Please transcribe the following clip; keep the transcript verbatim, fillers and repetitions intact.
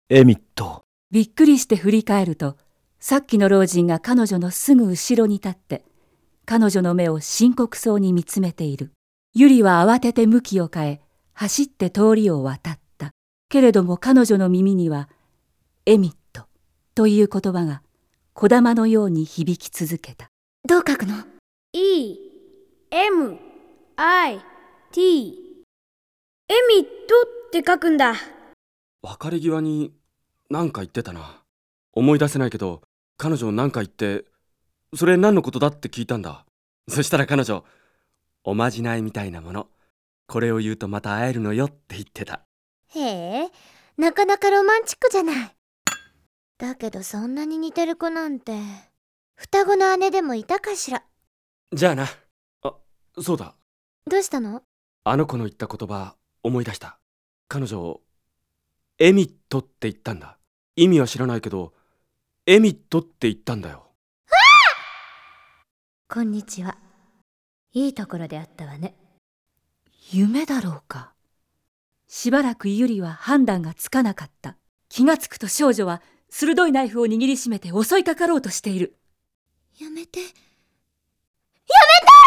エミット。 びっくりして振り返ると、さっきの老人が彼女のすぐ後ろに立って、彼女の目を深刻そうに見つめている。ユリは慌てて向きを変え、走って通りを渡った。けれども彼女の耳には、エミットという言葉が小玉のように響き続けた。 どう書くの？ E、M、I、T。エミットって書くんだ。 別れ際に何か言ってたな。思い出せないけど、彼女何か言って、それ何のことだって聞いたんだ。そしたら彼女、おまじないみたいなもの、これを言うとまた会えるのよって言ってた。 へえ、なかなかロマンチックじゃない。だけどそんなに似てる子なんて、双子の姉でもいたかしら。 じゃあな。あ、そうだ。 どうしたの？ あの子の言った言葉、思い出した。彼女、エミットって言ったんだ。意味は知らないけど、エミットって言ったんだよ。 こんにちは。いいところであったわね。 夢だろうか。しばらくユリは判断がつかなかった。気がつくと少女は鋭いナイフを握りしめて襲いかかろうとしている。 やめて。やめて！